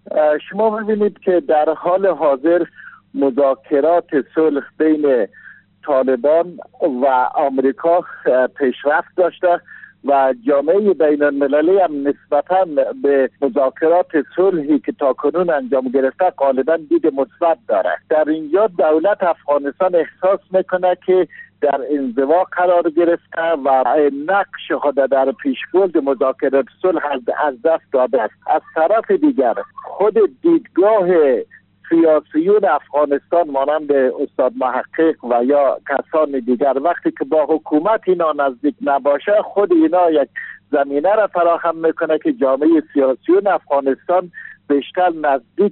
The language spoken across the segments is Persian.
شما ببینید که در حال حاضر مذاکرات صلح بین طالبان و آمریکا پیشرفت داشته و جامعه بین المللی هم نسبتاً به مذاکرات صلحی که تاکنون انجام گرفته غالباً دید مثبت داره. در اینجا دولت افغانستان احساس میکنه که در انزوا قرار گرفته و نقش خود در پیشبرد مذاکرات صلح از دست داده است. از طرف دیگر خود دیدگاه سیاسیون افغانستان مانند استاد محقق و یا کسان دیگر وقتی که با حکومت اینا نزدیک نباشه، خود اینا یک زمینه را فراهم میکنه که جامعه سیاسیون افغانستان بیشتر نزدیک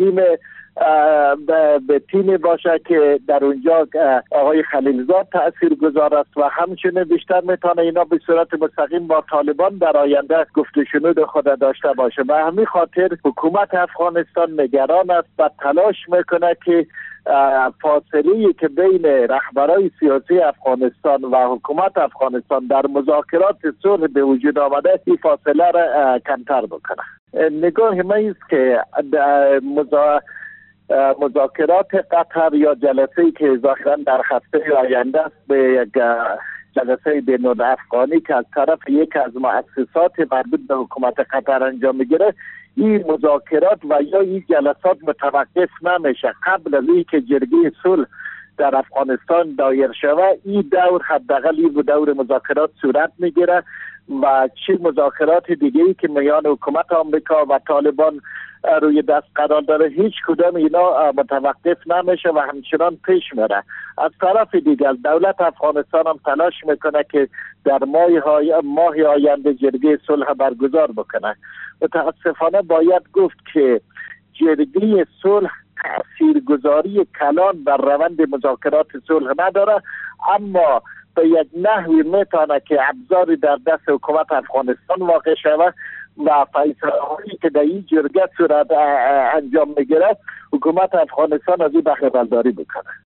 به تیمی باشه که در اونجا آقای خلیلزاد تأثیر گذار است و همچنین بیشتر میتونه اینا به صورت مستقیم با طالبان در آینده گفت و شنود خود داشته باشه. به همین خاطر حکومت افغانستان نگران است و تلاش میکنه که فاصله که بین رهبرای سیاسی افغانستان و حکومت افغانستان در مذاکرات صلح به وجود آمده این فاصله را کمتر بکنه. نگاه من است که مذاکرات قطر یا جلسه‌ای که ظاهراً در هفته آینده است به یک جلسه بین‌الافغانی که از طرف یک از مؤسسات مربوط به حکومت قطر انجام میگیره، این مذاکرات و یا این جلسات متوقف نمیشه. قبل از اینکه جرگه صلح در افغانستان دایر شود، این دور حداقل این دور مذاکرات صورت میگیره و چه مذاکرات دیگه‌ای که میان حکومت آمریکا و طالبان روی دست قرار داره، هیچ کدام اینا متوقف نمیشه و همچنان پیش میره. از طرف دیگر دولت افغانستان هم تلاش میکنه که در ماه آینده جرگه صلح برگزار بکنه. متاسفانه باید گفت که جرگه صلح تاثیرگذاری کلان بر روند مذاکرات صلح نداره، اما به یک نحوی میتونه که ابزاری در دست حکومت افغانستان واقع شود و فیصله‌هایی که در این جرگه صورت انجام میگیرد حکومت افغانستان از این بهره برداری بکنه.